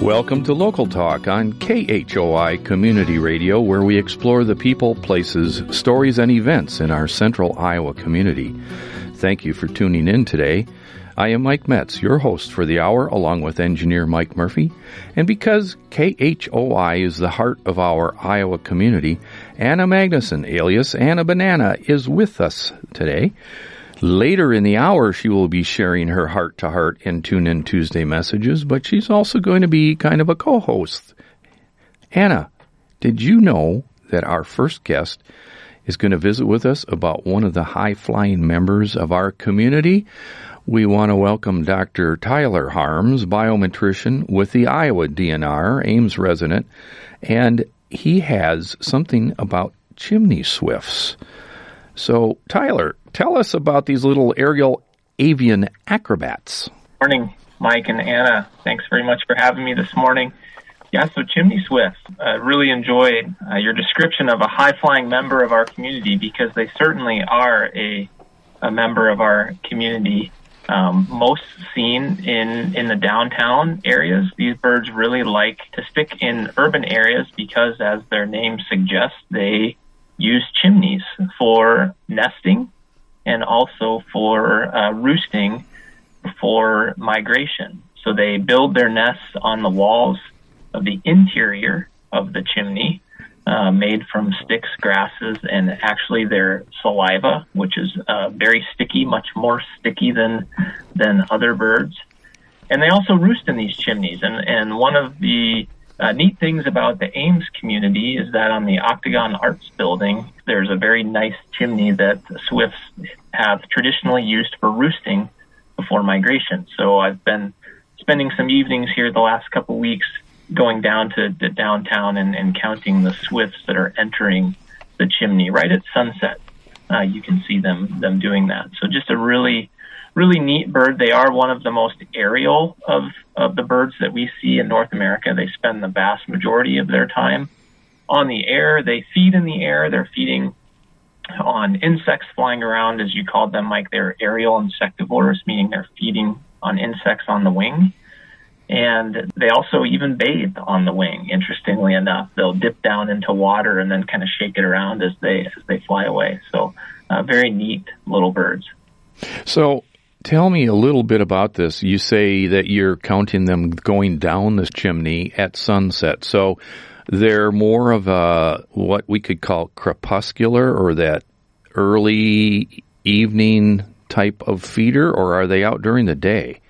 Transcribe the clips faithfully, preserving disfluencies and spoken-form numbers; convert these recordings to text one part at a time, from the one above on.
Welcome to Local Talk on K H O I Community Radio, where we explore the people, places, stories, and events in our central Iowa community. Thank you for tuning in today. I am Mike Metz, your host for the hour, along with engineer Mike Murphy. And because K H O I is the heart of our Iowa community, Anna Magnuson, alias Anna Banana, is with us today. Later in the hour, she will be sharing her heart-to-heart and Tune-In Tuesday messages, but she's also going to be kind of a co-host. Anna, did you know that our first guest is going to visit with us about one of the high-flying members of our community? We want to welcome Doctor Tyler Harms, biometrician with the Iowa D N R, Ames resident, and he has something about chimney swifts. So, Tyler, tell us about these little aerial avian acrobats. Morning, Mike and Anna. Thanks very much for having me this morning. Yeah, so chimney swifts. I uh, really enjoyed uh, your description of a high-flying member of our community, because they certainly are a, a member of our community. Um, most seen in, in the downtown areas. These birds really like to stick in urban areas because, as their name suggests, they use chimneys for nesting and also for uh, roosting for migration. So they build their nests on the walls of the interior of the chimney, uh, made from sticks, grasses, and actually their saliva, which is uh, very sticky, much more sticky than than other birds. And they also roost in these chimneys. And, and one of the Uh, neat things about the Ames community is that on the Octagon Arts building, there's a very nice chimney that the swifts have traditionally used for roosting before migration. So I've been spending some evenings here the last couple of weeks going down to, to downtown and, and counting the swifts that are entering the chimney right at sunset. Uh, you can see them, them doing that. So just a really Really neat bird. They are one of the most aerial of, of the birds that we see in North America. They spend the vast majority of their time on the air. They feed in the air. They're feeding on insects flying around, as you called them, Mike. They're aerial insectivores, meaning they're feeding on insects on the wing. And they also even bathe on the wing, interestingly enough. They'll dip down into water and then kind of shake it around as they as they fly away. So uh, very neat little birds. So tell me a little bit about this. You say that you're counting them going down this chimney at sunset. So they're more of a, what we could call crepuscular, or that early evening type of feeder, or are they out during the day?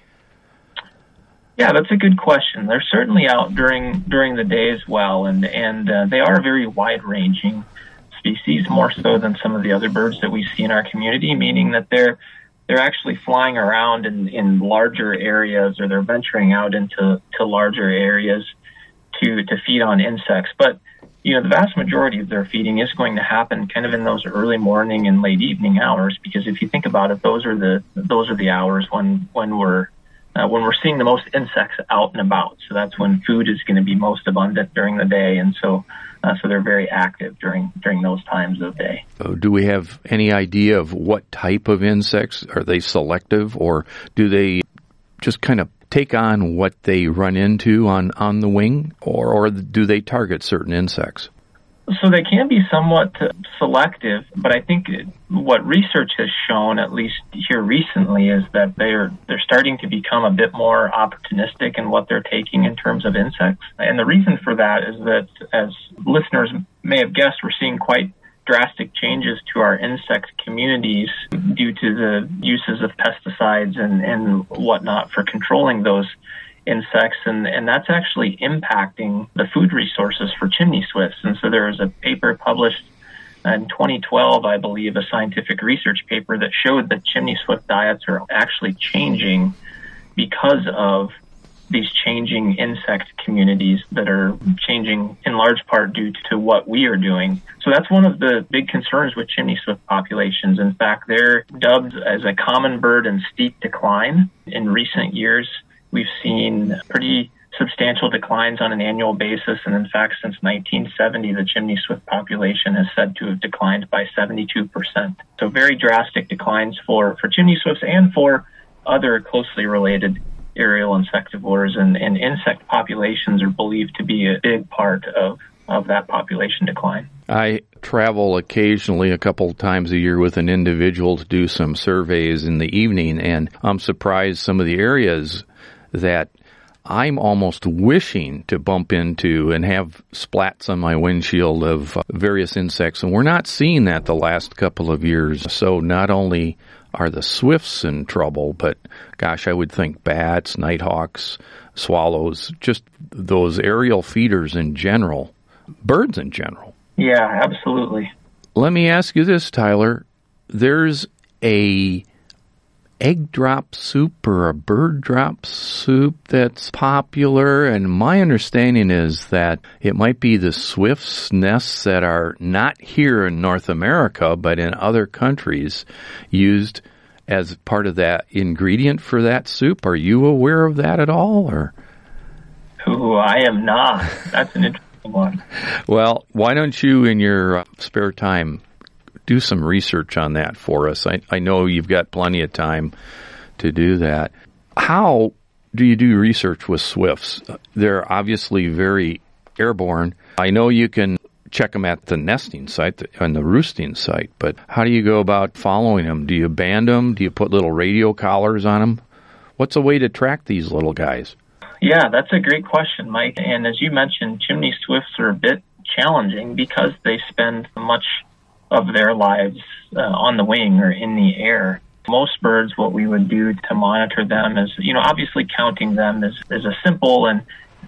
Yeah, that's a good question. They're certainly out during during the day as well, and, and uh, they are very wide-ranging species, more so than some of the other birds that we see in our community, meaning that they're They're actually flying around in, in larger areas, or they're venturing out into to larger areas to, to feed on insects. But, you know, the vast majority of their feeding is going to happen kind of in those early morning and late evening hours, because if you think about it, those are the those are the hours when when we're uh, when we're seeing the most insects out and about. So that's when food is going to be most abundant during the day, and so Uh, so they're very active during during those times of day. Uh, do we have any idea of what type of insects? Are they selective, or do they just kind of take on what they run into on, on the wing, or, or do they target certain insects? So they can be somewhat selective, but I think what research has shown, at least here recently, is that they're they're starting to become a bit more opportunistic in what they're taking in terms of insects. And the reason for that is that, as listeners may have guessed, we're seeing quite drastic changes to our insect communities due to the uses of pesticides and, and whatnot for controlling those insects, and, and that's actually impacting the food resources for chimney swifts. And so there was a paper published in twenty twelve, I believe, a scientific research paper that showed that chimney swift diets are actually changing because of these changing insect communities that are changing in large part due to what we are doing. So that's one of the big concerns with chimney swift populations. In fact, they're dubbed as a common bird in steep decline. In recent years, we've seen pretty substantial declines on an annual basis. And in fact, since nineteen seventy, the chimney swift population is said to have declined by seventy-two percent. So very drastic declines for, for chimney swifts and for other closely related aerial insectivores, and, and insect populations are believed to be a big part of, of that population decline. I travel occasionally a couple times a year with an individual to do some surveys in the evening, and I'm surprised some of the areas that I'm almost wishing to bump into and have splats on my windshield of various insects, and we're not seeing that the last couple of years. So not only are the swifts in trouble, but gosh, I would think bats, nighthawks, swallows, just those aerial feeders in general, birds in general. Yeah, absolutely. Let me ask you this, Tyler. There's a egg drop soup or a bird drop soup that's popular, and my understanding is that it might be the swifts' nests that are not here in North America but in other countries used as part of that ingredient for that soup. Are you aware of that at all? Or Ooh, I am not. That's an interesting one. Well, why don't you in your spare time do some research on that for us? I, I know you've got plenty of time to do that. How do you do research with swifts? They're obviously very airborne. I know you can check them at the nesting site and the roosting site, but how do you go about following them? Do you band them? Do you put little radio collars on them? What's a way to track these little guys? Yeah, that's a great question, Mike. And as you mentioned, chimney swifts are a bit challenging because they spend much of their lives uh, on the wing or in the air. Most birds, what we would do to monitor them is, you know, obviously counting them is, is a simple and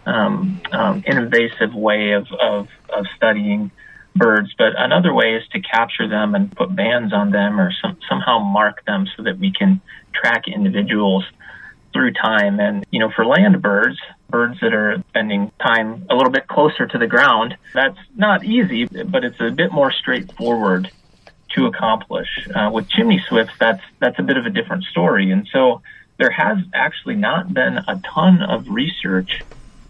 um, um, invasive way of, of, of studying birds. But another way is to capture them and put bands on them or some, somehow mark them so that we can track individuals through time. And, you know, for land birds, birds that are spending time a little bit closer to the ground, that's not easy, but it's a bit more straightforward to accomplish. Uh, with chimney swifts, that's that's a bit of a different story. And so there has actually not been a ton of research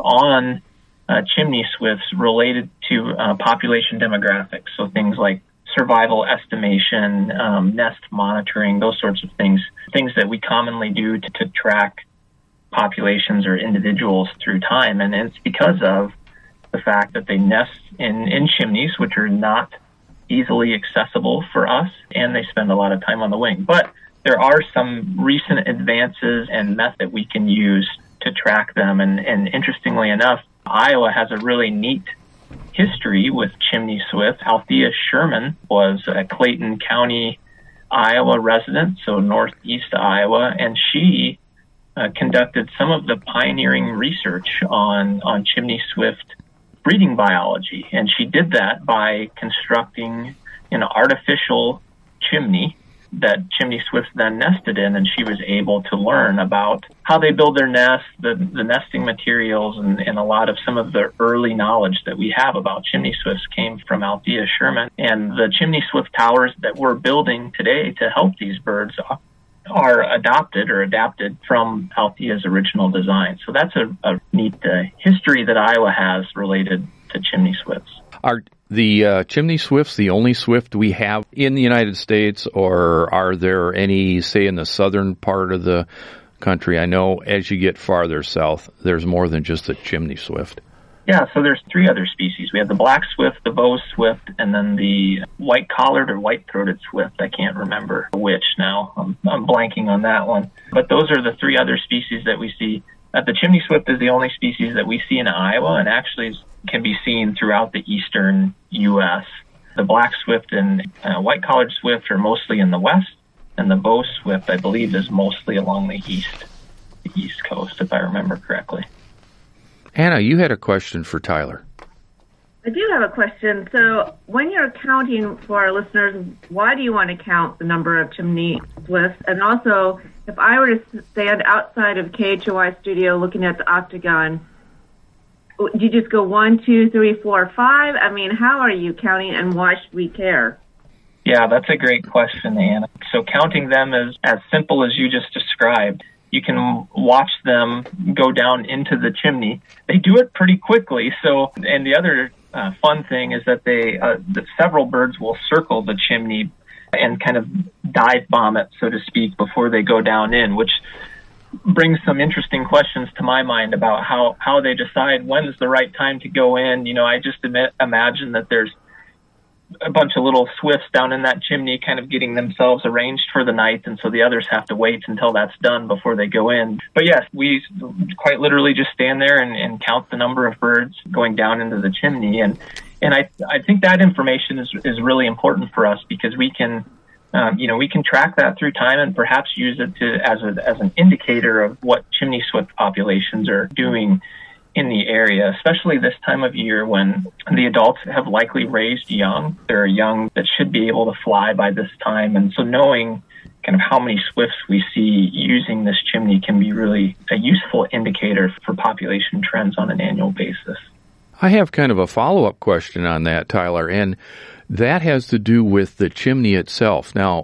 on uh, chimney swifts related to uh, population demographics. So things like survival estimation, um, nest monitoring, those sorts of things, things that we commonly do to, to track populations or individuals through time. And it's because of the fact that they nest in, in chimneys, which are not easily accessible for us, and they spend a lot of time on the wing. But there are some recent advances and methods we can use to track them. And, and interestingly enough, Iowa has a really neat history with chimney swifts. Althea Sherman was a Clayton County, Iowa resident, so northeast Iowa, and she uh, conducted some of the pioneering research on, on chimney swift breeding biology. And she did that by constructing an artificial chimney that chimney swifts then nested in, and she was able to learn about how they build their nests, the, the nesting materials, and, and a lot of some of the early knowledge that we have about chimney swifts came from Althea Sherman. And the chimney swift towers that we're building today to help these birds are adopted or adapted from Althea's original design. So that's a, a neat uh, history that Iowa has related to chimney swifts. Are the uh, chimney swifts the only swift we have in the United States, or are there any, say, in the southern part of the country? I know as you get farther south, there's more than just the chimney swift. Yeah, so there's three other species. We have the black swift, the bow swift, and then the white-collared or white-throated swift. I can't remember which now. I'm, I'm blanking on that one. But those are the three other species that we see. Uh, the chimney swift is the only species that we see in Iowa, and actually can be seen throughout the eastern U S. The black swift and uh, white-collared swift are mostly in the west, and the bow swift, I believe, is mostly along the east, the east coast, if I remember correctly. Anna, you had a question for Tyler. I do have a question. So when you're counting for our listeners, why do you want to count the number of chimney swifts? And also, if I were to stand outside of K H O I studio looking at the octagon, do you just go one, two, three, four, five? I mean, how are you counting, and why should we care? Yeah, that's a great question, Anna. So counting them is as simple as you just described. You can watch them go down into the chimney. They do it pretty quickly. So, and the other uh, fun thing is that they, uh, the, several birds will circle the chimney and kind of dive bomb it, so to speak, before they go down in, which brings some interesting questions to my mind about how, how they decide when is the right time to go in. You know, I just admit, imagine that there's a bunch of little swifts down in that chimney kind of getting themselves arranged for the night, and so the others have to wait until that's done before they go in. But yes, we quite literally just stand there and, and count the number of birds going down into the chimney. And and I I think that information is is really important for us, because we can Um, you know, we can track that through time and perhaps use it to as a, as an indicator of what chimney swift populations are doing in the area, especially this time of year when the adults have likely raised young. There are young that should be able to fly by this time. And so knowing kind of how many swifts we see using this chimney can be really a useful indicator for population trends on an annual basis. I have kind of a follow-up question on that, Tyler, and that has to do with the chimney itself. Now,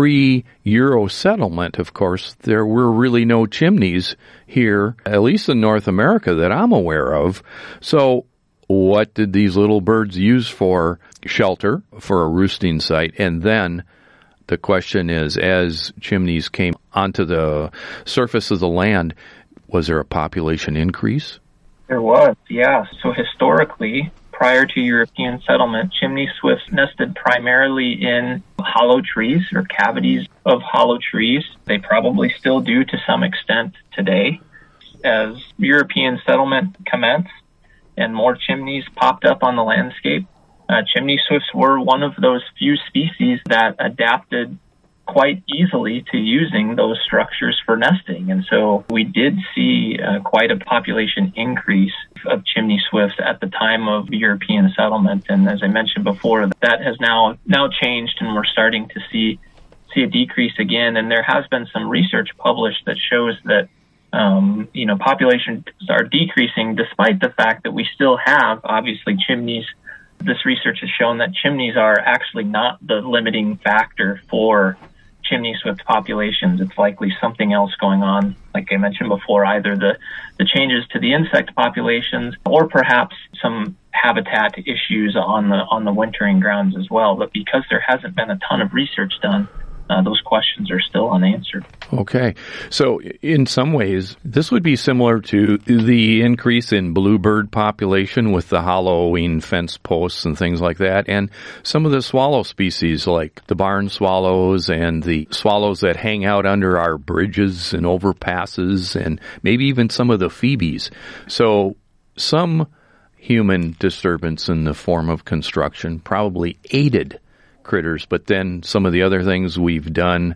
pre-Euro settlement, of course, there were really no chimneys here, at least in North America, that I'm aware of. So what did these little birds use for shelter, for a roosting site? And then the question is, as chimneys came onto the surface of the land, was there a population increase? There was, yeah. So historically, prior to European settlement, chimney swifts nested primarily in hollow trees or cavities of hollow trees. They probably still do to some extent today. As European settlement commenced and more chimneys popped up on the landscape, uh, chimney swifts were one of those few species that adapted quite easily to using those structures for nesting. And so we did see uh, quite a population increase of chimney swifts at the time of European settlement. And as I mentioned before, that has now now changed, and we're starting to see see a decrease again. And there has been some research published that shows that um, you know populations are decreasing despite the fact that we still have, obviously, chimneys. This research has shown that chimneys are actually not the limiting factor for chimney swift populations. It's likely something else going on, like I mentioned before, either the, the changes to the insect populations or perhaps some habitat issues on the on the wintering grounds as well. But because there hasn't been a ton of research done, uh, those questions are still unanswered. Okay. So in some ways, this would be similar to the increase in bluebird population with the hollowing fence posts and things like that, and some of the swallow species like the barn swallows and the swallows that hang out under our bridges and overpasses, and maybe even some of the phoebes. So some human disturbance in the form of construction probably aided critters, but then some of the other things we've done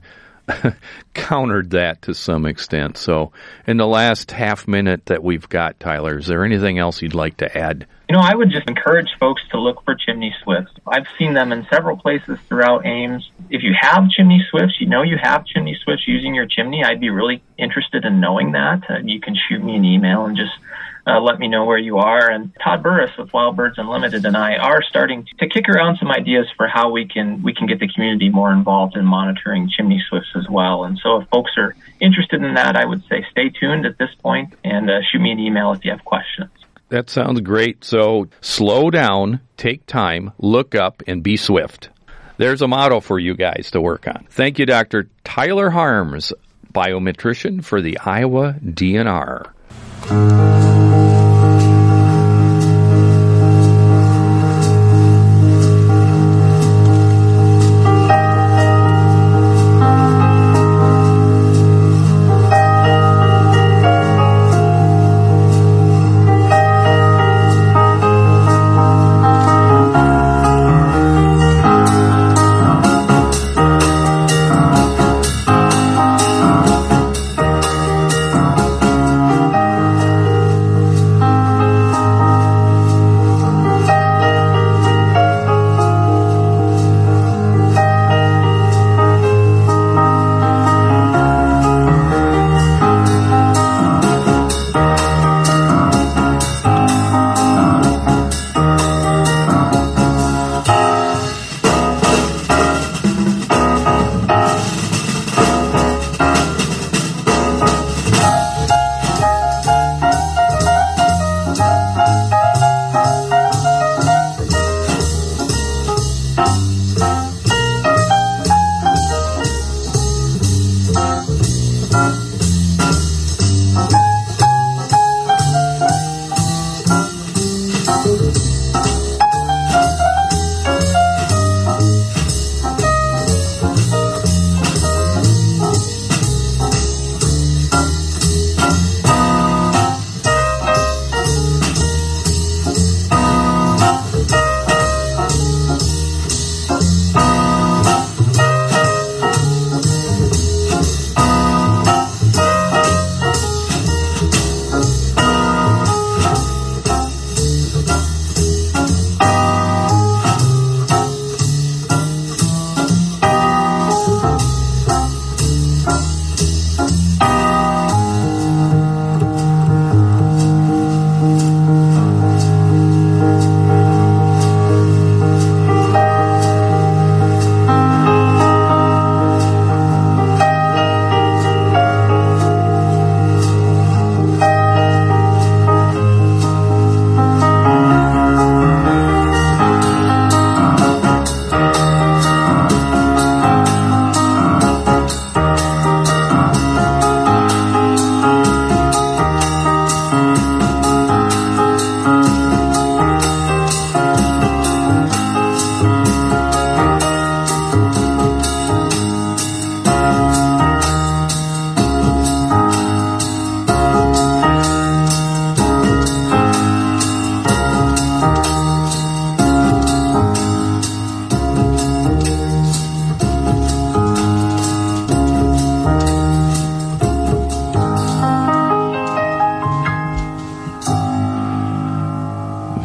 countered that to some extent. So in the last half minute that we've got, Tyler, is there anything else you'd like to add? You know, I would just encourage folks to look for chimney swifts. I've seen them in several places throughout Ames. If you have chimney swifts, you know you have chimney swifts using your chimney, I'd be really interested in knowing that. Uh, you can shoot me an email and just Uh, let me know where you are. And Todd Burris with Wild Birds Unlimited and I are starting to kick around some ideas for how we can we can get the community more involved in monitoring chimney swifts as well. And so if folks are interested in that, I would say stay tuned at this point and uh, shoot me an email if you have questions. That sounds great. So slow down, take time, look up, and be swift. There's a motto for you guys to work on. Thank you, Doctor Tyler Harms, biometrician for the Iowa D N R.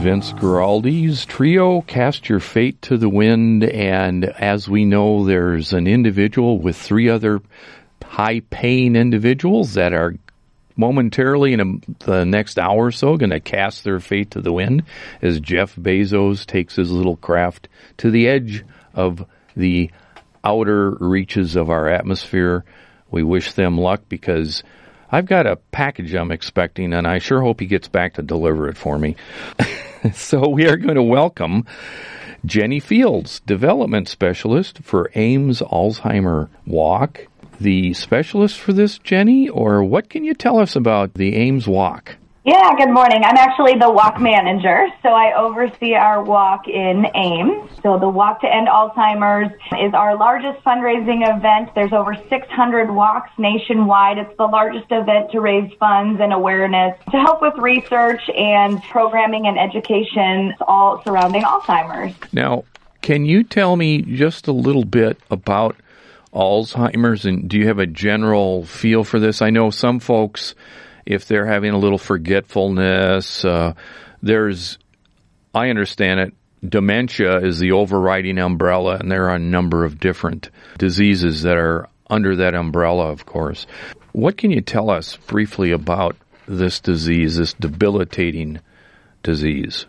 Vince Guaraldi's trio, Cast Your Fate to the Wind, and as we know, there's an individual with three other high-paying individuals that are momentarily in a, the next hour or so going to cast their fate to the wind as Jeff Bezos takes his little craft to the edge of the outer reaches of our atmosphere. We wish them luck because I've got a package I'm expecting, and I sure hope he gets back to deliver it for me. So we are going to welcome Jenny Fields, Development Specialist for AIMS Alzheimer Walk. The specialist for this, Jenny, or what can you tell us about the AIMS Walk? Yeah, good morning. I'm actually the walk manager, so I oversee our walk in AIMS. So the Walk to End Alzheimer's is our largest fundraising event. There's over six hundred walks nationwide. It's the largest event to raise funds and awareness to help with research and programming and education all surrounding Alzheimer's. Now, can you tell me just a little bit about Alzheimer's, and do you have a general feel for this? I know some folks, if they're having a little forgetfulness, uh, there's, I understand it, dementia is the overriding umbrella, and there are a number of different diseases that are under that umbrella, of course. What can you tell us briefly about this disease, this debilitating disease?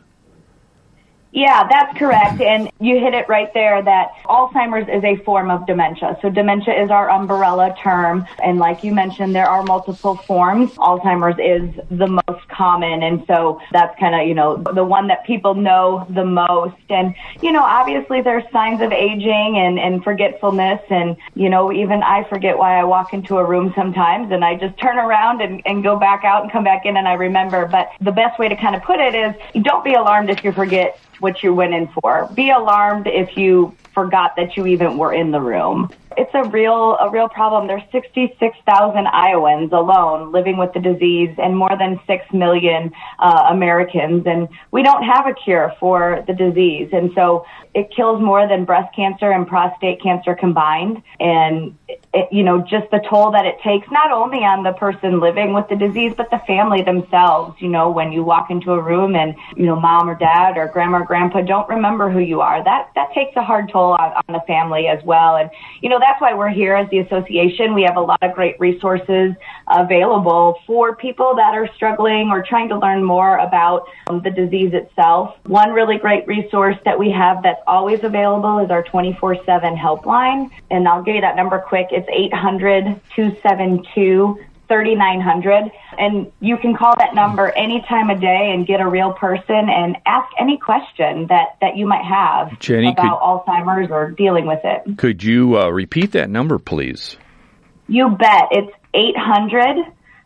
Yeah, that's correct. And you hit it right there that Alzheimer's is a form of dementia. So dementia is our umbrella term. And like you mentioned, there are multiple forms. Alzheimer's is the most common. And so that's kind of, you know, the one that people know the most. And, you know, obviously there's signs of aging and, and forgetfulness. And, you know, even I forget why I walk into a room sometimes and I just turn around and, and go back out and come back in and I remember. But the best way to kind of put it is don't be alarmed if you forget what you went in for. Be alarmed if you forgot that you even were in the room. It's a real, a real problem. There's sixty-six thousand Iowans alone living with the disease and more than six million uh, Americans. And we don't have a cure for the disease. And so it kills more than breast cancer and prostate cancer combined. And, it, you know, just the toll that it takes not only on the person living with the disease, but the family themselves. You know, when you walk into a room and, you know, mom or dad or grandma or grandpa don't remember who you are, that, that takes a hard toll on, on the family as well. And, you know, that's why we're here as the association. We have a lot of great resources available for people that are struggling or trying to learn more about um, the disease itself. One really great resource that we have that's always available is our twenty-four seven helpline. And I'll give you that number quick. It's eight hundred, two seven two, thirty-nine hundred. And you can call that number any time of day and get a real person and ask any question that, that you might have Jenny, about could, Alzheimer's or dealing with it. Could you uh, repeat that number, please? You bet. It's eight hundred,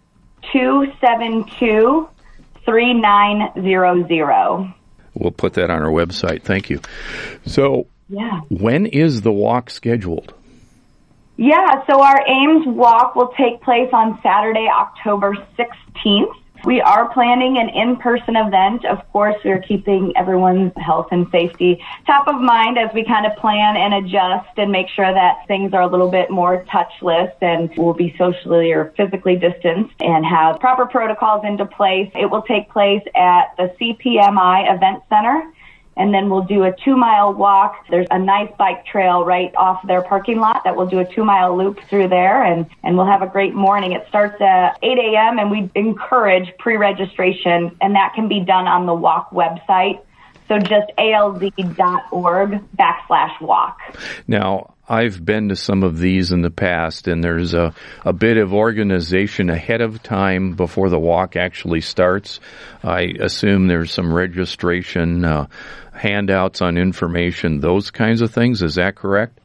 two seven two, three nine zero zero. We'll put that on our website. Thank you. So, yeah. When is the walk scheduled? Yeah, so our AIMS walk will take place on Saturday, October sixteenth. We are planning an in-person event. Of course, we're keeping everyone's health and safety top of mind as we kind of plan and adjust and make sure that things are a little bit more touchless and we'll be socially or physically distanced and have proper protocols into place. It will take place at the C P M I Event Center. And then we'll do a two-mile walk. There's a nice bike trail right off their parking lot that we'll do a two-mile loop through there, and, and we'll have a great morning. It starts at eight a.m., and we encourage pre-registration, and that can be done on the walk website. So just alz.org backslash walk. Now, I've been to some of these in the past, and there's a, a bit of organization ahead of time before the walk actually starts. I assume there's some registration, uh, handouts on information, those kinds of things. Is that correct?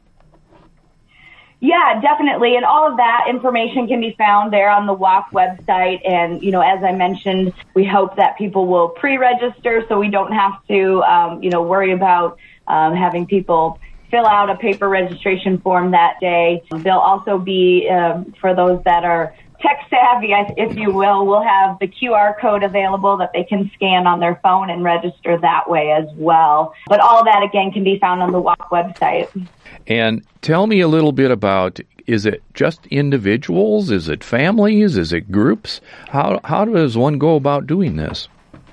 Yeah, definitely. And all of that information can be found there on the walk website. And, you know, as I mentioned, we hope that people will pre-register so we don't have to, um, you know, worry about um, having people fill out a paper registration form that day. There'll also be, um, for those that are tech savvy, if you will, we'll have the Q R code available that they can scan on their phone and register that way as well. But all that, again, can be found on the walk website. And tell me a little bit about, is it just individuals? Is it families? Is it groups? How how does one go about doing this?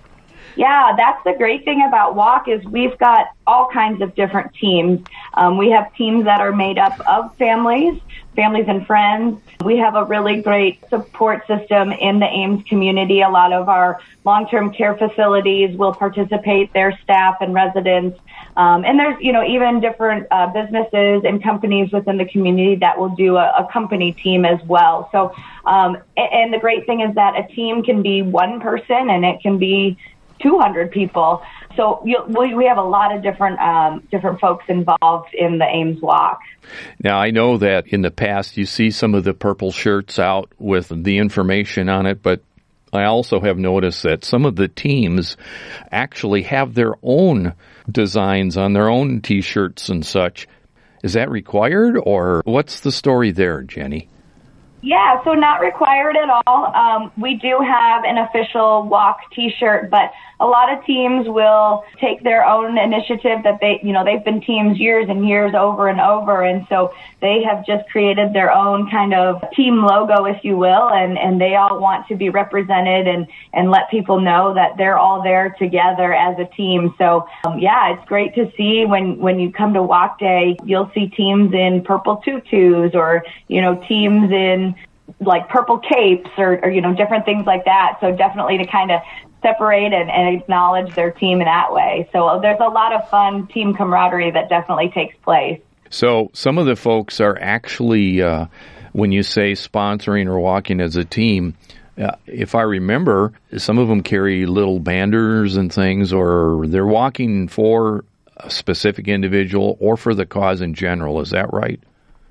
Yeah, that's the great thing about Walk is we've got all kinds of different teams. Um, we have teams that are made up of families, families and friends. We have a really great support system in the Ames community. A lot of our long-term care facilities will participate, their staff and residents. Um, and there's, you know, even different uh, businesses and companies within the community that will do a, a company team as well. So, um, and, and the great thing is that a team can be one person and it can be two hundred people. So you, we, we have a lot of different um, different folks involved in the Ames Walk. Now, I know that in the past you see some of the purple shirts out with the information on it, but I also have noticed that some of the teams actually have their own designs on their own T-shirts and such. Is that required, or what's the story there, Jenny? Yeah, so not required at all. Um, we do have an official Walk T-shirt, but a lot of teams will take their own initiative that they, you know, they've been teams years and years over and over, and so they have just created their own kind of team logo, if you will, and, and they all want to be represented and, and let people know that they're all there together as a team. So, um, yeah, it's great to see when, when you come to Walk Day, you'll see teams in purple tutus or, you know, teams in like purple capes or, or, you know, different things like that. So definitely to kind of separate and, and acknowledge their team in that way. So there's a lot of fun team camaraderie that definitely takes place. So some of the folks are actually, uh, when you say sponsoring or walking as a team, uh, if I remember, some of them carry little banners and things, or they're walking for a specific individual or for the cause in general. Is that right?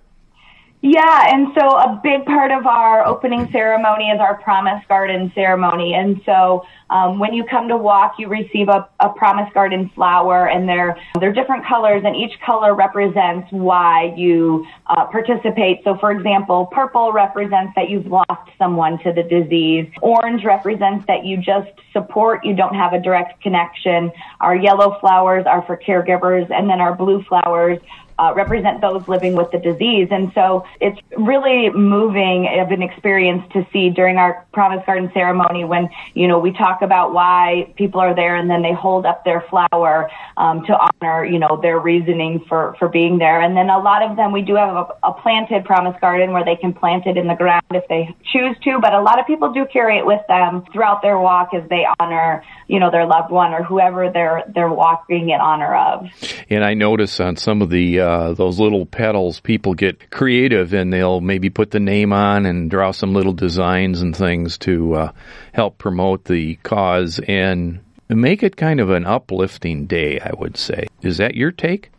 Yeah, and so a big part of our opening ceremony is our Promise Garden ceremony. And so um, when you come to Walk, you receive a, a Promise Garden flower, and they're, they're different colors, and each color represents why you uh, participate. So, for example, purple represents that you've lost someone to the disease. Orange represents that you just support, you don't have a direct connection. Our yellow flowers are for caregivers, and then our blue flowers Uh, represent those living with the disease. And so it's really moving of an experience to see during our Promise Garden ceremony when, you know, we talk about why people are there and then they hold up their flower um, to honor, you know, their reasoning for, for being there. And then a lot of them, we do have a, a planted Promise Garden where they can plant it in the ground if they choose to, but a lot of people do carry it with them throughout their walk as they honor, you know, their loved one or whoever they're, they're walking in honor of. And I notice on some of the Uh, those little petals, people get creative and they'll maybe put the name on and draw some little designs and things to uh, help promote the cause and make it kind of an uplifting day, I would say. Is that your take?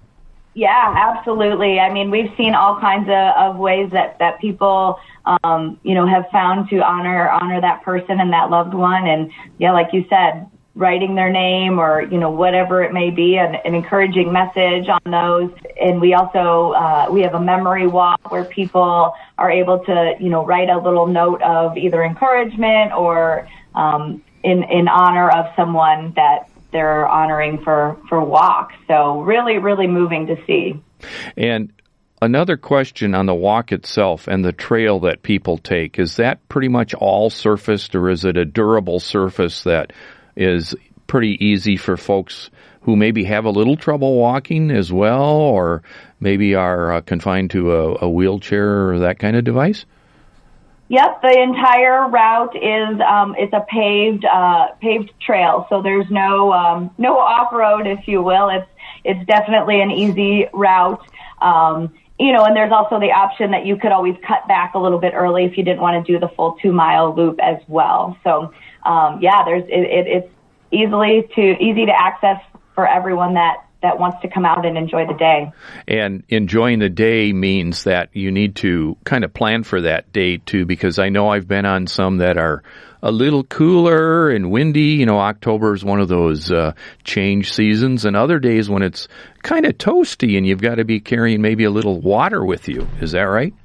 Yeah, absolutely. I mean, we've seen all kinds of, of ways that, that people, um, you know, have found to honor honor that person and that loved one. And yeah, like you said, writing their name or, you know, whatever it may be, an, an encouraging message on those. And we also, uh, we have a memory walk where people are able to, you know, write a little note of either encouragement or, um, in, in honor of someone that they're honoring for, for Walk. So really, really moving to see. And another question on the walk itself and the trail that people take, is that pretty much all surfaced, or is it a durable surface that is pretty easy for folks who maybe have a little trouble walking as well, or maybe are uh, confined to a, a wheelchair or that kind of device? Yep, the entire route is um, it's a paved uh, paved trail, so there's no um, no off-road, if you will. It's it's definitely an easy route. Um, you know, and there's also the option that you could always cut back a little bit early if you didn't want to do the full two mile loop as well. So. Um, yeah, there's it, it, it's easily to easy to access for everyone that, that wants to come out and enjoy the day. And enjoying the day means that you need to kind of plan for that day too, because I know I've been on some that are a little cooler and windy. You know, October is one of those uh, change seasons, and other days when it's kind of toasty and you've got to be carrying maybe a little water with you. Is that right?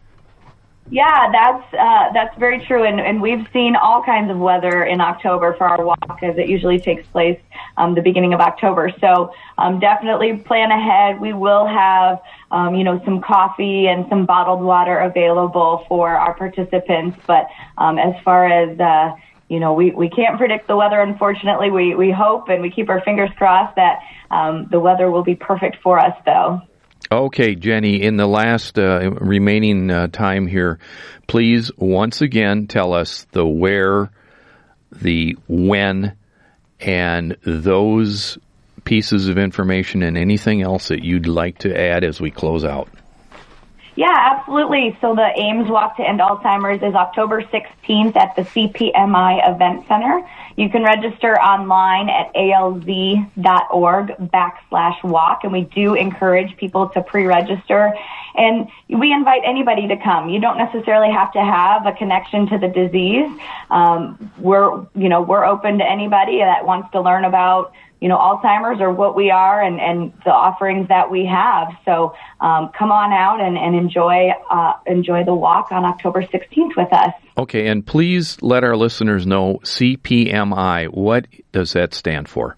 Yeah, that's uh, that's very true, and, and we've seen all kinds of weather in October for our walk, as it usually takes place um, the beginning of October. So um, definitely plan ahead. We will have um, you know some coffee and some bottled water available for our participants. But um, as far as uh, you know, we, we can't predict the weather, unfortunately. We, we hope and we keep our fingers crossed that um, the weather will be perfect for us, though. Okay, Jenny, in the last uh, remaining uh, time here, please once again tell us the where, the when, and those pieces of information and anything else that you'd like to add as we close out. Yeah, absolutely. So the Ames Walk to End Alzheimer's is October sixteenth at the C P M I Event Center. You can register online at alz dot org backslash walk, and we do encourage people to pre-register. And we invite anybody to come. You don't necessarily have to have a connection to the disease. Um, we're, you know, we're open to anybody that wants to learn about, you know, Alzheimer's or what we are and, and the offerings that we have. So um, come on out and, and enjoy uh, enjoy the walk on October sixteenth with us. Okay, and please let our listeners know C P M I. What does that stand for?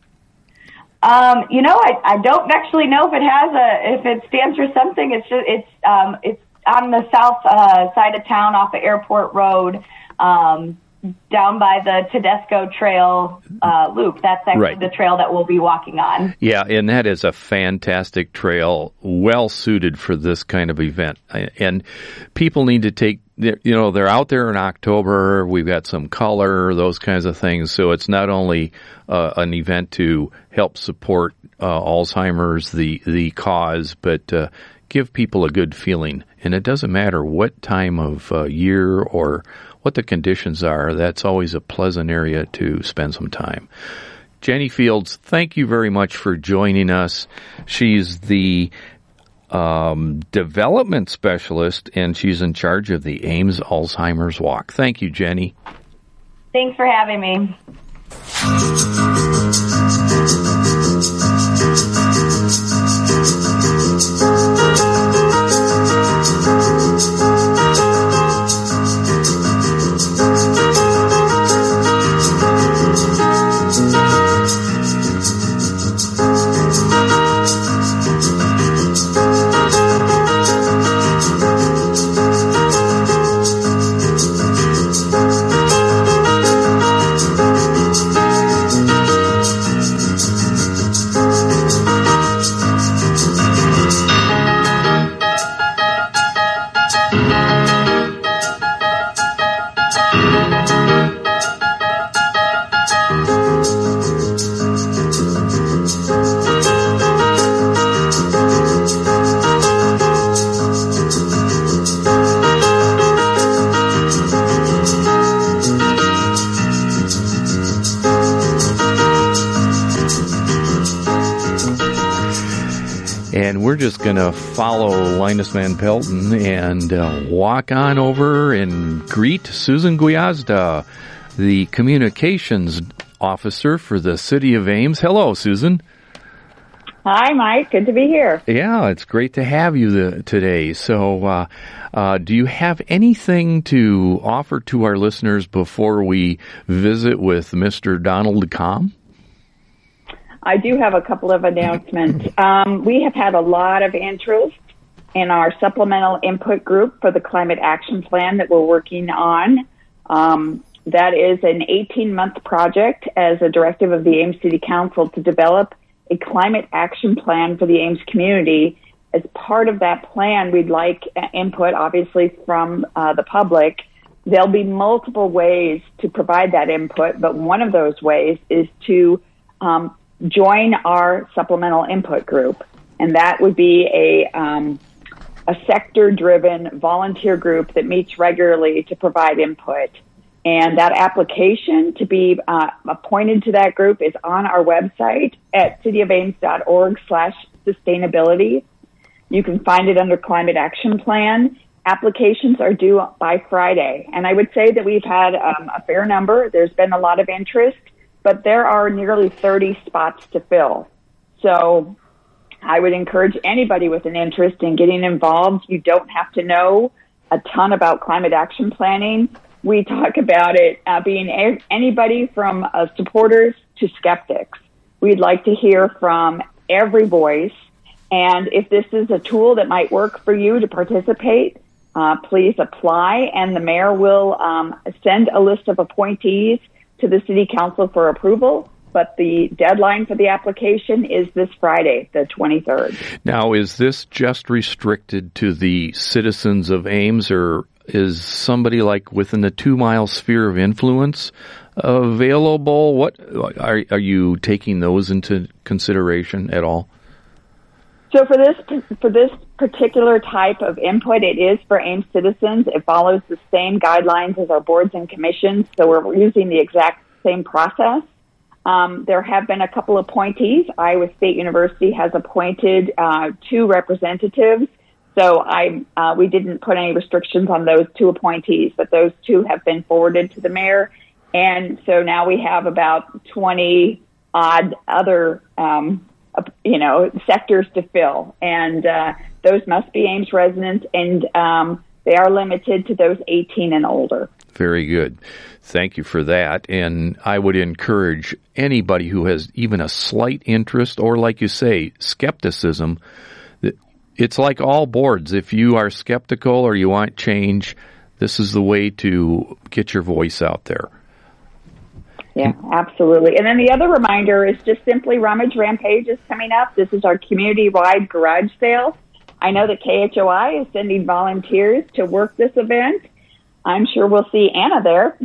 Um, you know, I, I don't actually know if it has a if it stands for something. It's just it's um, it's on the south uh, side of town off of Airport Road. Um, down by the Tedesco Trail uh, loop. That's actually right. The trail that we'll be walking on. Yeah, and that is a fantastic trail, well suited for this kind of event. And people need to take, you know, they're out there in October. We've got some color, those kinds of things. So it's not only uh, an event to help support uh, Alzheimer's, the, the cause, but uh, give people a good feeling. And it doesn't matter what time of uh, year or what the conditions are, that's always a pleasant area to spend some time. Jenny Fields, thank you very much for joining us. She's the um, development specialist, and she's in charge of the Ames Alzheimer's Walk. Thank you, Jenny. Thanks for having me. And we're just going to follow Linus Van Pelton and uh, walk on over and greet Susan Gwiazda, the communications officer for the City of Ames. Hello, Susan. Hi, Mike. Good to be here. Yeah, it's great to have you the, today. So uh, uh, do you have anything to offer to our listeners before we visit with Mister Donald Calm? I do have a couple of announcements. Um, we have had a lot of interest in our supplemental input group for the climate action plan that we're working on. Um, that is an eighteen-month project as a directive of the Ames City Council to develop a climate action plan for the Ames community. As part of that plan, we'd like input, obviously, from uh, the public. There'll be multiple ways to provide that input, but one of those ways is to um, join our supplemental input group, and that would be a um, a sector-driven volunteer group that meets regularly to provide input. And that application to be uh, appointed to that group is on our website at cityofames.org slash sustainability. You can find it under Climate Action Plan. Applications are due by Friday, and I would say that we've had um, a fair number. There's been a lot of interest, but there are nearly thirty spots to fill. So I would encourage anybody with an interest in getting involved. You don't have to know a ton about climate action planning. We talk about it uh, being a- anybody from uh, supporters to skeptics. We'd like to hear from every voice. And if this is a tool that might work for you to participate, uh, please apply, and the mayor will um, send a list of appointees to the city council for approval. But the deadline for the application is this Friday, the twenty-third. Now, is this just restricted to the citizens of Ames, or is somebody like within the two-mile sphere of influence available? What are are you taking those into consideration at all? So for this for this particular type of input, it is for Ames citizens. It follows the same guidelines as our boards and commissions, so we're using the exact same process. Um, there have been a couple appointees. Iowa State University has appointed uh, two representatives. So I, uh, we didn't put any restrictions on those two appointees, but those two have been forwarded to the mayor. And so now we have about twenty odd other, um, you know, sectors to fill. And uh, those must be Ames residents, and um, they are limited to those eighteen and older. Very good. Thank you for that. And I would encourage anybody who has even a slight interest or, like you say, skepticism. It's like all boards. If you are skeptical or you want change, this is the way to get your voice out there. Yeah, absolutely. And then the other reminder is just simply Rummage Rampage is coming up. This is our community-wide garage sale. I know that K H O I is sending volunteers to work this event. I'm sure we'll see Anna there.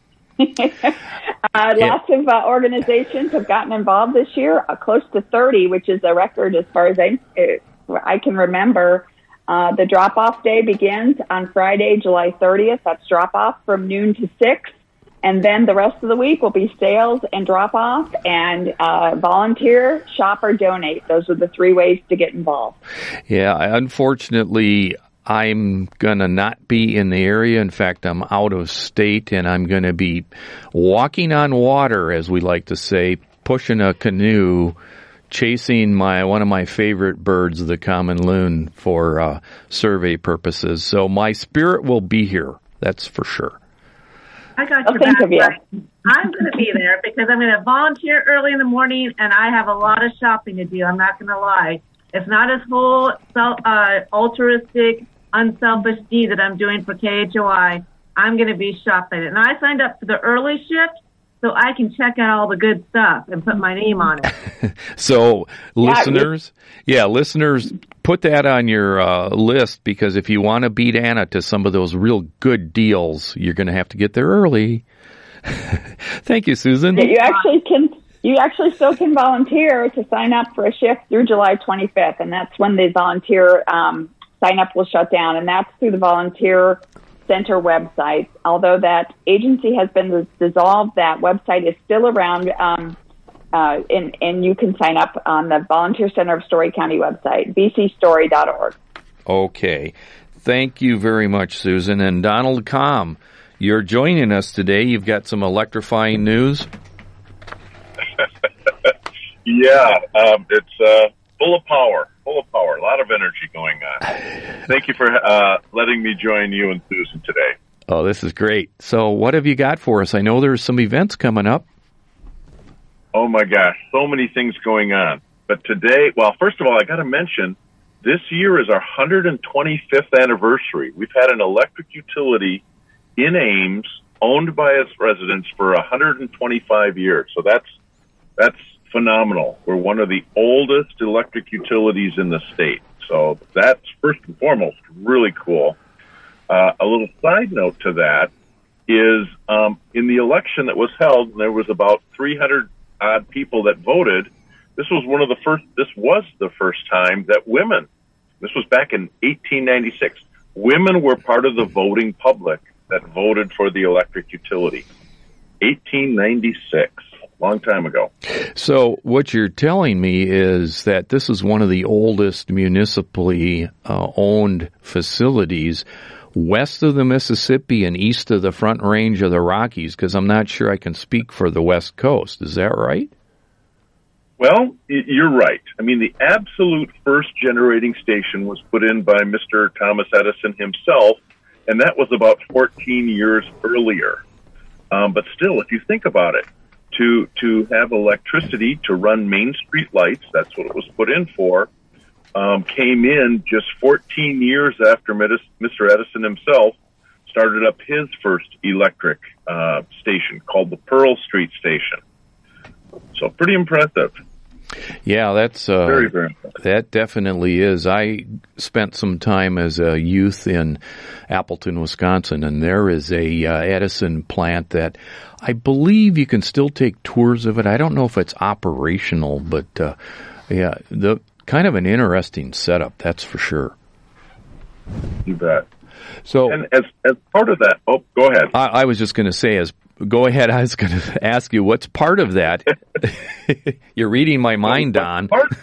uh, yeah. Lots of uh, organizations have gotten involved this year, uh, close to thirty, which is a record as far as I, uh, I can remember. Uh, the drop-off day begins on Friday, July thirtieth. That's drop-off from noon to six. And then the rest of the week will be sales and drop-off and uh, volunteer, shop, or donate. Those are the three ways to get involved. Yeah, unfortunately, I'm going to not be in the area. In fact, I'm out of state, and I'm going to be walking on water, as we like to say, pushing a canoe, chasing my one of my favorite birds, the common loon, for uh, survey purposes. So my spirit will be here, that's for sure. I got oh, your think back. Of you. I'm going to be there because I'm going to volunteer early in the morning, and I have a lot of shopping to do. I'm not going to lie. It's not a whole self, uh, altruistic, unselfish deed that I'm doing for K H O I. I'm going to be shopping. And I signed up for the early shift so I can check out all the good stuff and put my name on it. So, yeah, listeners, yeah, listeners, put that on your uh, list, because if you want to beat Anna to some of those real good deals, you're going to have to get there early. Thank you, Susan. You actually can. You actually still can volunteer to sign up for a shift through July twenty-fifth, and that's when the volunteer um, sign up will shut down, and that's through the Volunteer Center website. Although that agency has been dissolved, that website is still around, um, uh, and, and you can sign up on the Volunteer Center of Story County website, v c story dot org. Okay. Thank you very much, Susan. And Donald Com, you're joining us today. You've got some electrifying news. Yeah, um, it's uh, full of power, full of power, a lot of energy going on. Thank you for uh, letting me join you and Susan today. Oh, this is great. So what have you got for us? I know there's some events coming up. Oh, my gosh, so many things going on. But today, well, first of all, I got to mention, this year is our one hundred twenty-fifth anniversary. We've had an electric utility in Ames owned by its residents for one hundred twenty-five years. So that's that's phenomenal. We're one of the oldest electric utilities in the state. So that's, first and foremost, really cool. Uh, a little side note to that is um, in the election that was held, there was about three hundred odd people that voted. This was one of the first, this was the first time that women, this was back in eighteen ninety-six, women were part of the voting public that voted for the electric utility. eighteen ninety-six. Long time ago. So what you're telling me is that this is one of the oldest municipally uh, owned facilities west of the Mississippi and east of the Front Range of the Rockies, because I'm not sure I can speak for the West Coast. Is that right? Well, you're right. I mean, the absolute first generating station was put in by Mister Thomas Edison himself, and that was about fourteen years earlier. Um, but still, if you think about it, to to have electricity to run Main Street lights, that's what it was put in for, um, came in just fourteen years after Mister Edison himself started up his first electric uh, station called the Pearl Street Station. So pretty impressive. Yeah, that's uh, very, very impressive. That definitely is. I spent some time as a youth in Appleton, Wisconsin, and there is a uh, Edison plant that I believe you can still take tours of it. I don't know if it's operational, but uh, yeah, the kind of an interesting setup, that's for sure. You bet. So, and as as part of that, oh, go ahead. I, I was just going to say, as go ahead. I was going to ask you, what's part of that? You're reading my mind, Don. Part,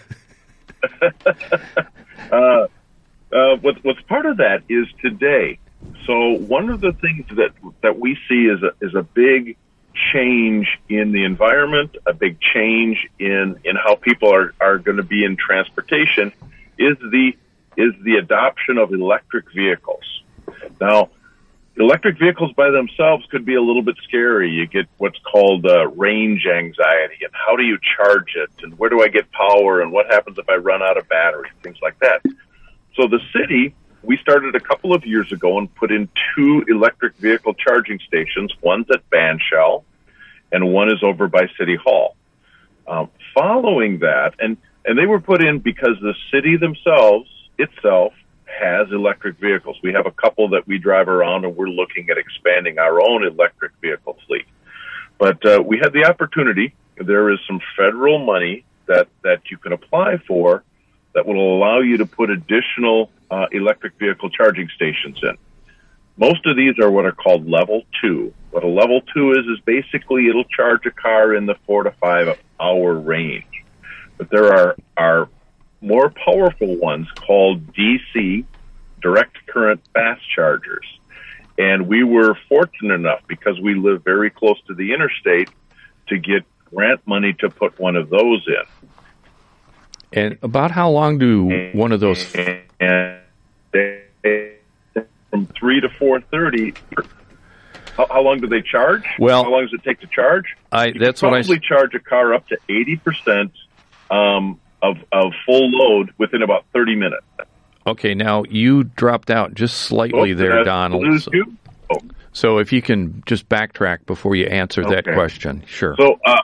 uh, uh, what, what's part of that is today. So one of the things that that we see is a, is a big change in the environment, a big change in in how people are are going to be in transportation, is the is the adoption of electric vehicles. Now, electric vehicles by themselves could be a little bit scary. You get what's called uh, range anxiety, and how do you charge it, and where do I get power, and what happens if I run out of battery, things like that. So the city, we started a couple of years ago and put in two electric vehicle charging stations. One's at Bandshell, and one is over by City Hall. Um, following that, and, and they were put in because the city themselves, itself, has electric vehicles. We have a couple that we drive around, and we're looking at expanding our own electric vehicle fleet. But uh, we had the opportunity. There is some federal money that, that you can apply for that will allow you to put additional uh, electric vehicle charging stations in. Most of these are what are called level two. What a level two is, is basically it'll charge a car in the four to five hour range. But there are, are more powerful ones called D C, direct current fast chargers. And we were fortunate enough, because we live very close to the interstate, to get grant money to put one of those in. And about how long do one of those... And they, from three to four thirty... How, how long do they charge? Well, how long does it take to charge? I, you that's can what I probably charge a car up to eighty percent um, of, of full load within about thirty minutes. Okay, now you dropped out just slightly oh, there, Donald. So, oh. so if you can just backtrack before you answer okay. that question, sure. So, uh,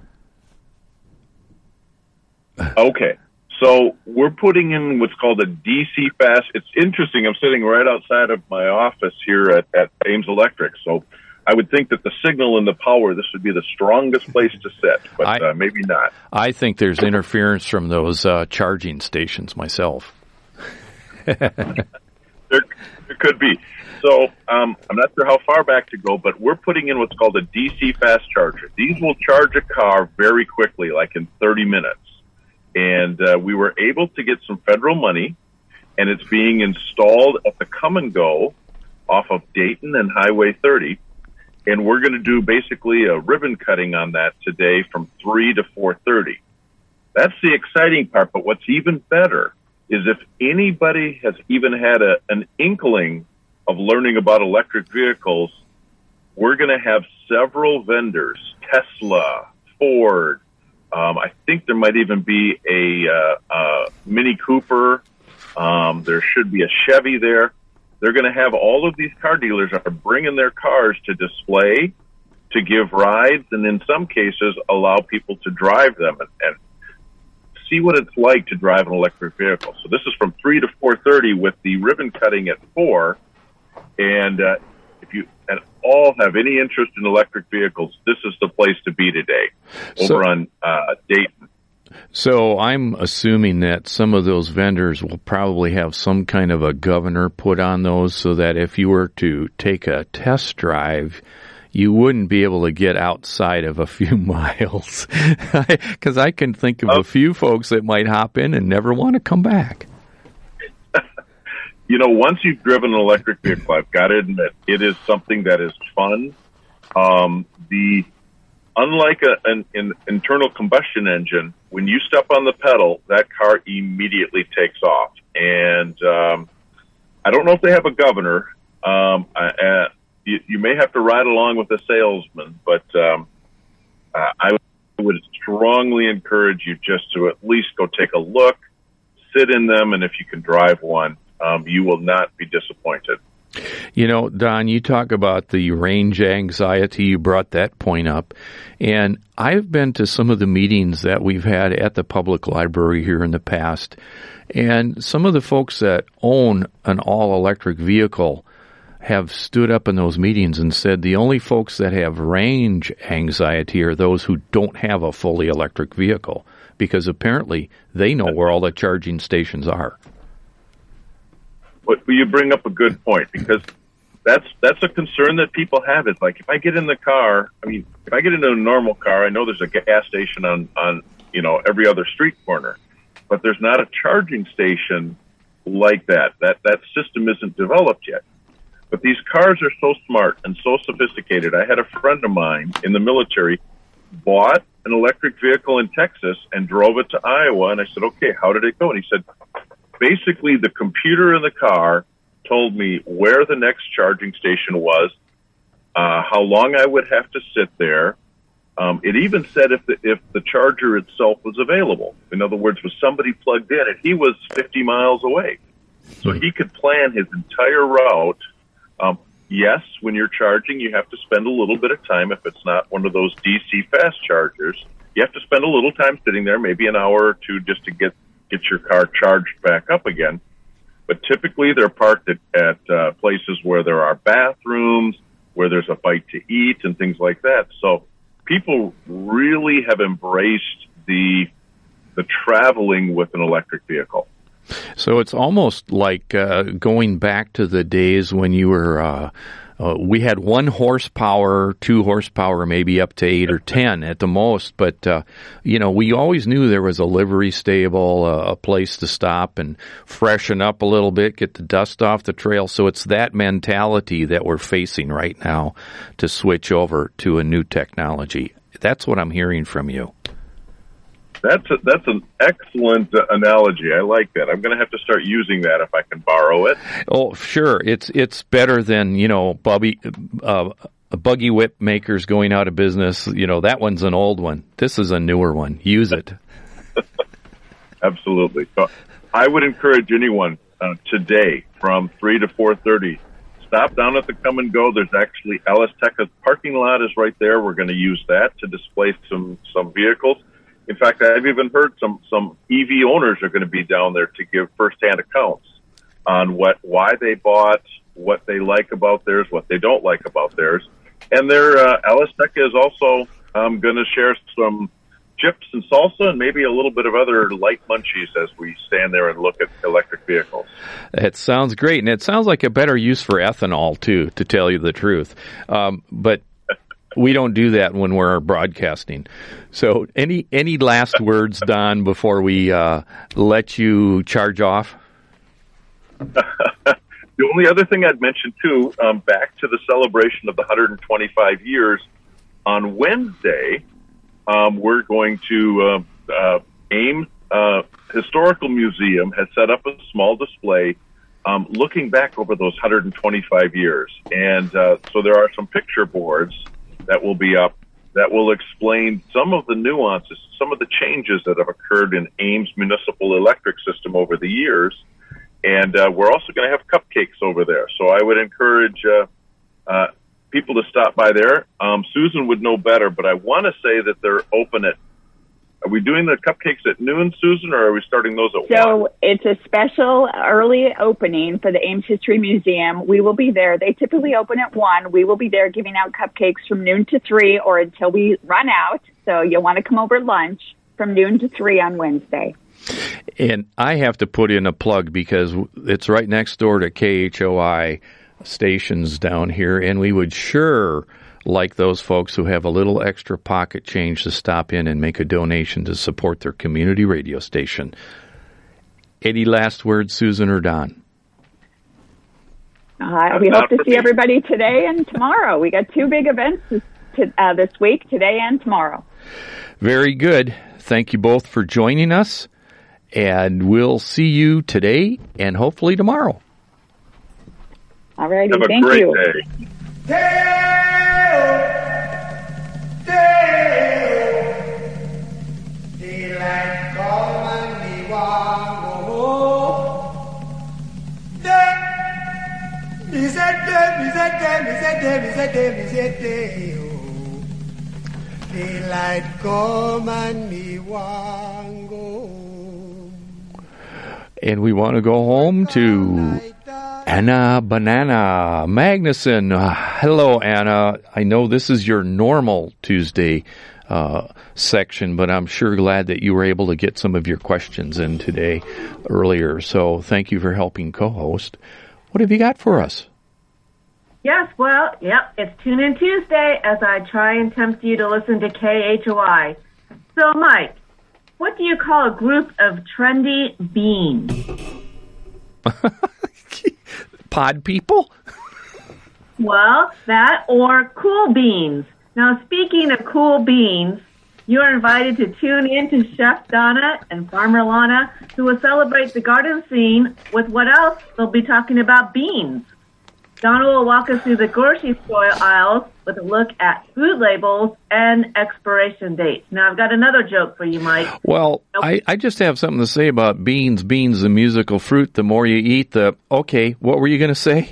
okay. So we're putting in what's called a D C fast. It's interesting. I'm sitting right outside of my office here at, at Ames Electric. So I would think that the signal and the power, this would be the strongest place to sit, but I, uh, maybe not. I think there's interference from those uh, charging stations myself. there, there could be. So um, I'm not sure how far back to go, but we're putting in what's called a D C fast charger. These will charge a car very quickly, like in thirty minutes. And uh, we were able to get some federal money, and it's being installed at the Come and Go off of Dayton and Highway thirty. And we're going to do basically a ribbon cutting on that today from three to four thirty. That's the exciting part, but what's even better is if anybody has even had a, an inkling of learning about electric vehicles, we're going to have several vendors, Tesla, Ford, Um, I think there might even be a, uh, uh, Mini Cooper. Um, there should be a Chevy there. They're going to have all of these car dealers are bringing their cars to display, to give rides, and in some cases allow people to drive them and, and see what it's like to drive an electric vehicle. So this is from three to four thirty with the ribbon cutting at four. And uh, if you at all have any interest in electric vehicles, this is the place to be today, over so, on uh, Dayton. So I'm assuming that some of those vendors will probably have some kind of a governor put on those so that if you were to take a test drive, you wouldn't be able to get outside of a few miles. Because I can think of oh. a few folks that might hop in and never want to come back. You know, once you've driven an electric vehicle, I've got to admit, it is something that is fun. Um, the unlike a, an, an internal combustion engine, when you step on the pedal, that car immediately takes off. And um, I don't know if they have a governor. Um, I, uh, you, you may have to ride along with a salesman, but um, uh, I would strongly encourage you just to at least go take a look, sit in them, and if you can drive one, um, you will not be disappointed. You know, Don, you talk about the range anxiety. You brought that point up. And I've been to some of the meetings that we've had at the public library here in the past. And some of the folks that own an all-electric vehicle have stood up in those meetings and said the only folks that have range anxiety are those who don't have a fully electric vehicle, because apparently they know where all the charging stations are. But you bring up a good point, because that's that's a concern that people have. It's like, if I get in the car, I mean, if I get into a normal car, I know there's a gas station on, on you know, every other street corner, but there's not a charging station like that. That that system isn't developed yet. But these cars are so smart and so sophisticated. I had a friend of mine in the military bought an electric vehicle in Texas and drove it to Iowa, and I said, okay, how did it go? And he said, basically, the computer in the car told me where the next charging station was, uh, how long I would have to sit there. Um, it even said if the, if the charger itself was available. In other words, was somebody plugged in, and he was fifty miles away. So he could plan his entire route. Um, yes, when you're charging, you have to spend a little bit of time. If it's not one of those D C fast chargers, you have to spend a little time sitting there, maybe an hour or two, just to get get your car charged back up again. But typically they're parked at, at uh, places where there are bathrooms, where there's a bite to eat and things like that. So people really have embraced the the traveling with an electric vehicle. So it's almost like uh, going back to the days when you were uh, Uh, we had one horsepower, two horsepower, maybe up to eight or ten at the most. But, uh, you know, we always knew there was a livery stable, uh, a place to stop and freshen up a little bit, get the dust off the trail. So it's that mentality that we're facing right now to switch over to a new technology. That's what I'm hearing from you. That's a, that's an excellent uh, analogy. I like that. I'm going to have to start using that if I can borrow it. Oh, sure. It's it's better than, you know, Bubby, uh, buggy whip makers going out of business. You know, that one's an old one. This is a newer one. Use it. Absolutely. So I would encourage anyone uh, today from three to four thirty, stop down at the Come and Go. There's actually Alice Tech's parking lot is right there. We're going to use that to display some, some vehicles. In fact, I've even heard some, some E V owners are going to be down there to give firsthand accounts on what, why they bought, what they like about theirs, what they don't like about theirs. And their, uh, Alice Tech is also, um, going to share some chips and salsa and maybe a little bit of other light munchies as we stand there and look at electric vehicles. It sounds great. And it sounds like a better use for ethanol too, to tell you the truth. Um, but we don't do that when we're broadcasting. So any any last words, Don, before we uh, let you charge off? The only other thing I'd mention, too, um, back to the celebration of the one hundred twenty-five years, on Wednesday, um, we're going to, uh, uh, AIM uh, Historical Museum has set up a small display um, looking back over those one hundred twenty-five years. And uh, so there are some picture boards that will be up that will explain some of the nuances, some of the changes that have occurred in AIM's municipal electric system over the years. And uh, we're also going to have cupcakes over there. So I would encourage uh, uh, people to stop by there. Um, Susan would know better, but I want to say that they're open at, are we doing the cupcakes at noon, Susan, or are we starting those at so one? So it's a special early opening for the Ames History Museum. We will be there. They typically open at one. We will be there giving out cupcakes from noon to three or until we run out. So you'll want to come over at lunch from noon to three on Wednesday. And I have to put in a plug because it's right next door to K H O I stations down here, and we would sure like those folks who have a little extra pocket change to stop in and make a donation to support their community radio station. Any last words, Susan or Don? Uh, we hope to see everybody today and tomorrow. We got two big events this, to, uh, this week, today and tomorrow. Very good. Thank you both for joining us, and we'll see you today and hopefully tomorrow. All righty. Have a Thank great you. day. Daylight come and me want go home. Daylight come and me want go home. And we want to go home to Anna Banana Magnuson. Uh, hello, Anna. I know this is your normal Tuesday uh, section, but I'm sure glad that you were able to get some of your questions in today earlier. So thank you for helping co-host. What have you got for us? Yes, well, yep, it's Tune In Tuesday as I try and tempt you to listen to K H O I. So, Mike, what do you call a group of trendy beans? Pod people? Well, that or cool beans. Now, speaking of cool beans, you are invited to tune in to Chef Donna and Farmer Lana, who will celebrate the garden scene with what else? They'll be talking about beans. Donna will walk us through the grocery store aisles with a look at food labels and expiration dates. Now, I've got another joke for you, Mike. Well, nope. I, I just have something to say about beans. Beans, the musical fruit. The more you eat, the... Okay, what were you going to say?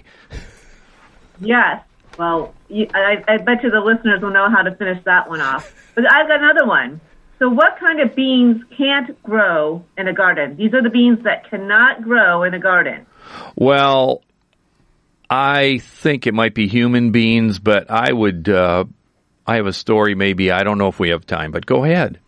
Yes. Well, you, I, I bet you the listeners will know how to finish that one off. But I've got another one. So what kind of beans can't grow in a garden? These are the beans that cannot grow in a garden. Well... I think it might be human beings, but I would, uh, I have a story maybe. I don't know if we have time, but go ahead.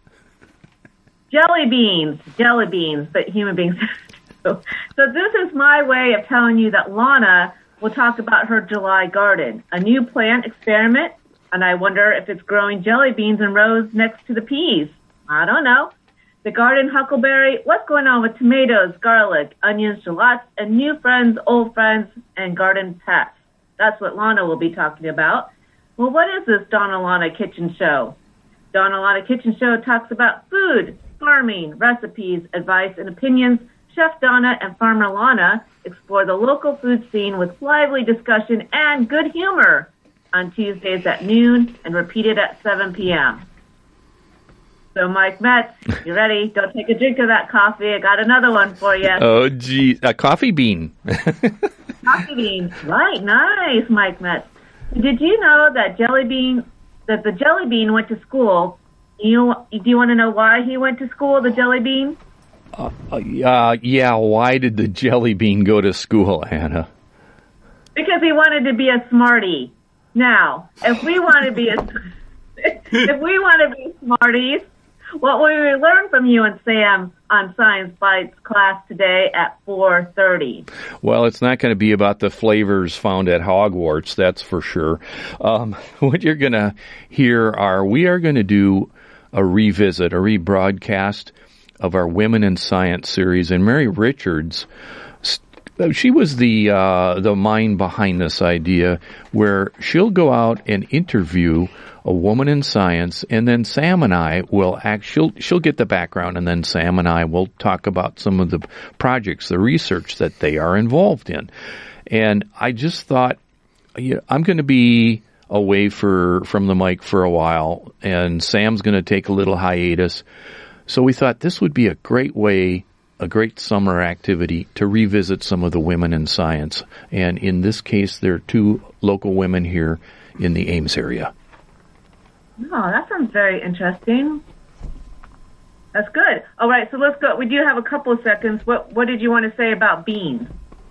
Jelly beans, jelly beans, but human beings. so, so this is my way of telling you that Lana will talk about her July garden, a new plant experiment, and I wonder if it's growing jelly beans in rows next to the peas. I don't know. The garden huckleberry, what's going on with tomatoes, garlic, onions, shallots, and new friends, old friends, and garden pets? That's what Lana will be talking about. Well, what is this Donna Lana Kitchen Show? Donna Lana Kitchen Show talks about food, farming, recipes, advice, and opinions. Chef Donna and Farmer Lana explore the local food scene with lively discussion and good humor on Tuesdays at noon and repeated at seven p.m. So, Mike Metz, you ready? Don't take a drink of that coffee. I got another one for you. Oh, gee. A coffee bean. Coffee bean. Right. Nice, Mike Metz. Did you know that jelly bean, that the jelly bean went to school? You, do you want to know why he went to school, the jelly bean? Uh, uh, yeah, why did the jelly bean go to school, Anna? Because he wanted to be a smarty. Now, if we want to be a, if we want to be smarties, what will we learn from you and Sam on Science Bites class today at four thirty? Well, it's not going to be about the flavors found at Hogwarts, that's for sure. Um, what you're going to hear are, we are going to do a revisit, a rebroadcast of our Women in Science series. And Mary Richards, she was the uh, the mind behind this idea, where she'll go out and interview a woman in science, and then Sam and I will act, she'll, she'll get the background, and then Sam and I will talk about some of the projects, the research that they are involved in. And I just thought, you know, I'm going to be away for from the mic for a while, and Sam's going to take a little hiatus. So we thought this would be a great way, a great summer activity to revisit some of the women in science. And in this case, there are two local women here in the Ames area. Oh, that sounds very interesting. That's good. All right, so let's go. We do have a couple of seconds. What What did you want to say about beans?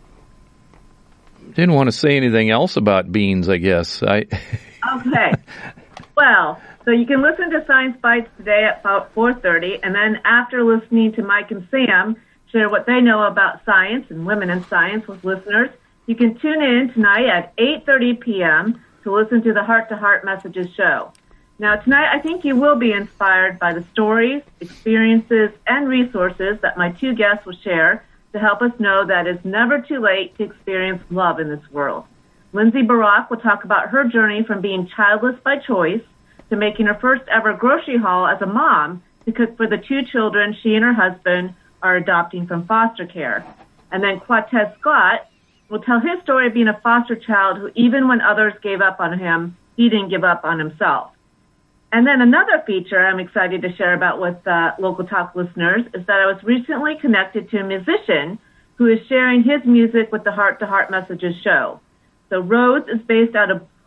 Didn't want to say anything else about beans, I guess. I Okay. Well, so you can listen to Science Bites today at about four thirty, and then after listening to Mike and Sam share what they know about science and women in science with listeners, you can tune in tonight at eight thirty p.m. to listen to the Heart to Heart Messages show. Now, tonight, I think you will be inspired by the stories, experiences, and resources that my two guests will share to help us know that it's never too late to experience love in this world. Lindsay Barak will talk about her journey from being childless by choice to making her first ever grocery haul as a mom to cook for the two children she and her husband are adopting from foster care. And then Quatez Scott will tell his story of being a foster child who, even when others gave up on him, he didn't give up on himself. And then another feature I'm excited to share about with uh, Local Talk listeners is that I was recently connected to a musician who is sharing his music with the Heart to Heart Messages show. So Rhodes is based out of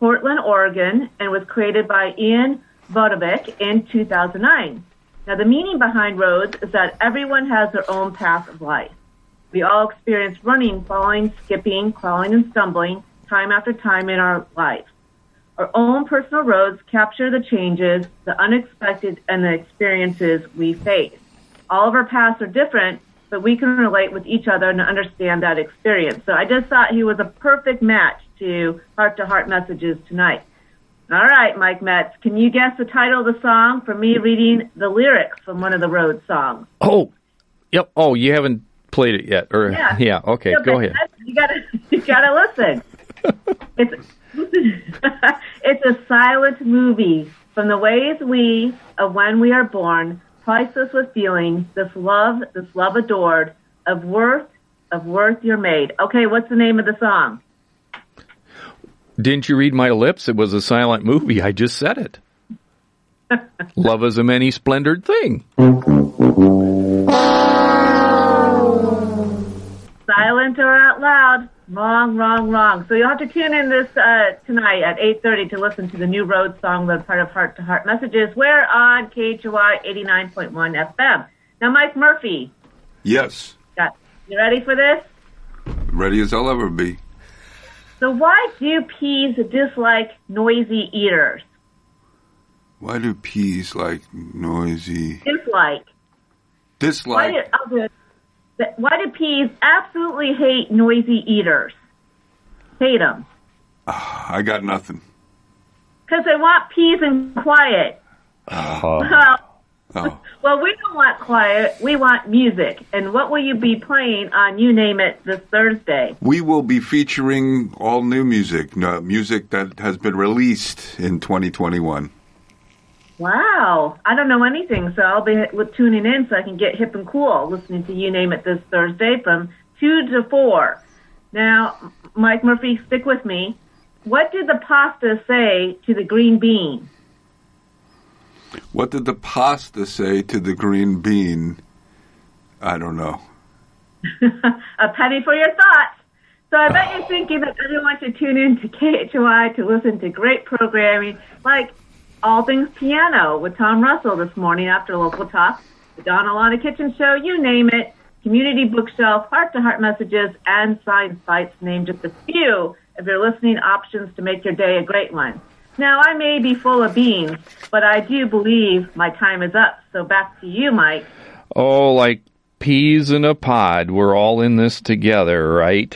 Portland, Oregon, and was created by Ian Vodovic in two thousand nine. Now, the meaning behind roads is that everyone has their own path of life. We all experience running, falling, skipping, crawling, and stumbling time after time in our life. Our own personal roads capture the changes, the unexpected, and the experiences we face. All of our paths are different, but we can relate with each other and understand that experience. So I just thought he was a perfect match to Heart to Heart Messages tonight. All right, Mike Metz, can you guess the title of the song from me reading the lyrics from one of the road songs? Oh, yep. Oh, you haven't played it yet, or yeah, yeah. Okay, yeah, go ahead. You gotta, you gotta listen. It's it's a silent movie from the ways we of when we are born, priceless with feeling, this love, this love adored, of worth, of worth you're made. Okay, what's the name of the song? Didn't you read my lips? It was a silent movie. I just said it. Love is a many splendored thing. Silent or out loud? Wrong, wrong, wrong. So you'll have to tune in this uh, tonight at eight thirty to listen to the new road song that's part of Heart to Heart Messages. We're on K H O I eighty-nine point one F M. Now, Mike Murphy. Yes. Got, you ready for this? Ready as I'll ever be. So why do peas dislike noisy eaters? Why do peas like noisy? Dislike. Dislike. Why do, I'll do it. Why do peas absolutely hate noisy eaters? Hate them. Uh, I got nothing. Because they want peace and quiet. Uh, well, oh. well, we don't want quiet. We want music. And what will you be playing on You Name It this Thursday? We will be featuring all new music, no, music that has been released in twenty twenty-one. Wow. I don't know anything, so I'll be tuning in so I can get hip and cool listening to You Name It this Thursday from two to four. Now, Mike Murphy, stick with me. What did the pasta say to the green bean? What did the pasta say to the green bean? I don't know. A penny for your thoughts. So I bet you're thinking that everyone should tune in to K H O I to listen to great programming like All Things Piano with Tom Russell this morning after Local Talk, the Don Alana Kitchen Show, you name it, Community Bookshelf, Heart to Heart Messages, and Science Bites, named just a few of your listening options to make your day a great one. Now, I may be full of beans, but I do believe my time is up. So back to you, Mike. Oh, like peas in a pod. We're all in this together, right?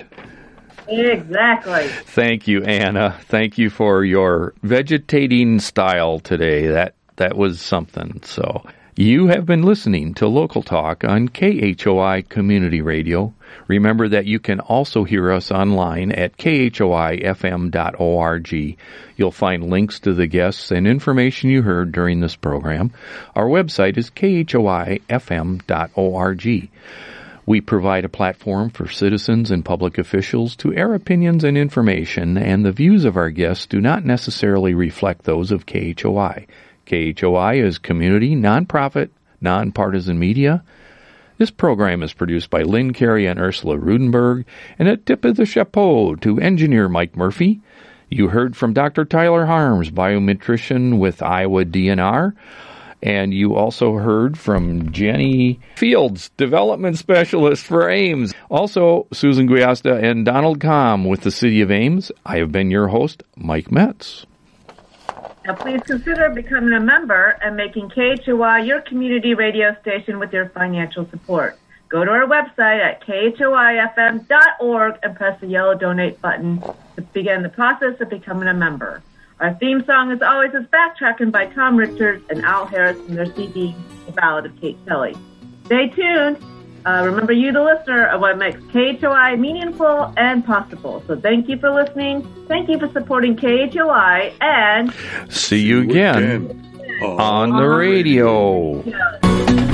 Exactly. Thank you, Anna. Thank you for your vegetating style today. That that was something. So you have been listening to Local Talk on K H O I Community Radio. Remember that you can also hear us online at K H O I F M dot org. You'll find links to the guests and information you heard during this program. Our website is K H O I F M dot org. We provide a platform for citizens and public officials to air opinions and information, and the views of our guests do not necessarily reflect those of K H O I. K H O I is community, nonprofit, nonpartisan media. This program is produced by Lynn Carey and Ursula Rudenberg, and a tip of the chapeau to engineer Mike Murphy. You heard from Doctor Tyler Harms, biometrician with Iowa D N R. And you also heard from Jenny Fields, development specialist for Ames. Also, Susan Guiasta and Donald Com with the City of Ames. I have been your host, Mike Metz. Now, please consider becoming a member and making K H O I your community radio station with your financial support. Go to our website at K H O I F M dot org and press the yellow donate button to begin the process of becoming a member. Our theme song, as always, is Backtracking by Tom Richards and Al Harris from their C D, The Ballad of Kate Kelly. Stay tuned. Uh, remember, you, the listener, are what makes K H O I meaningful and possible. So thank you for listening. Thank you for supporting K H O I, and see you again, again. on the radio. Yeah.